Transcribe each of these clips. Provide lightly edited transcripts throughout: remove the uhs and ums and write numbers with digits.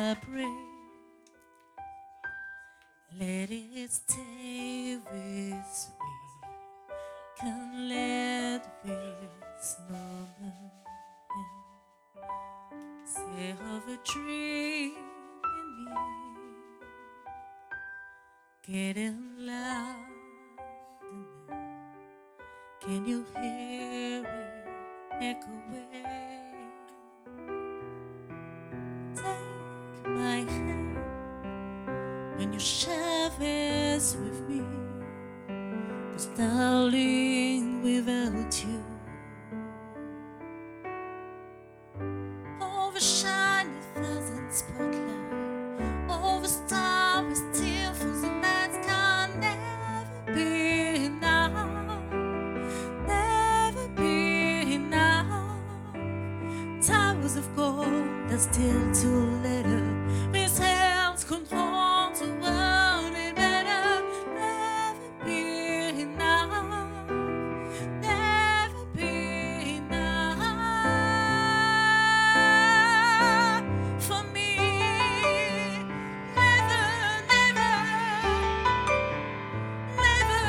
I pray. Let it stay with me. Can't let this moment end. Say of a dream in me, getting louder now. Can you hear it echo away? Take my hand when you share this with me, 'cause darling, without you, overshine a thousand spotlight, over star with still for the nights can never be enough, never be enough. Towers of gold that still too little, with hands control the world and better, never be enough, never be enough for me. Never, never, never,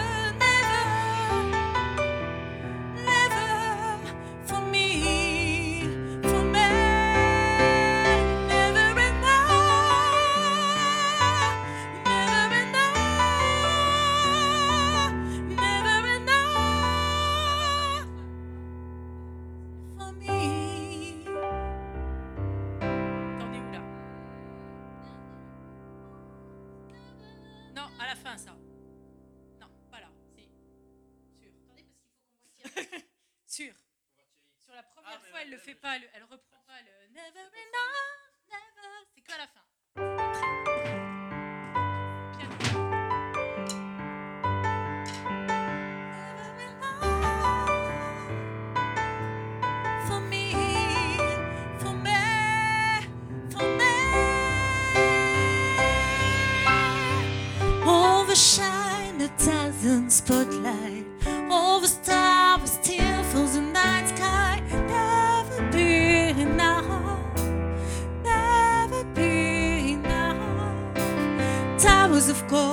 never, never for me, for me. Never enough, never enough, never enough for me. T'en es où là? Non, à la fin ça. Non, pas là. Si. Sûr. Attendez parce qu'il faut qu'on retire. Sûr. Sur la première fois, elle le fait pas, elle reprend pas le never enough, never. C'est que à la fin. Piano. Never enough for me, for me, for me. Overshine a thousand spotlight, over star with still for the night sky. Never be enough, never be enough. Towers of gold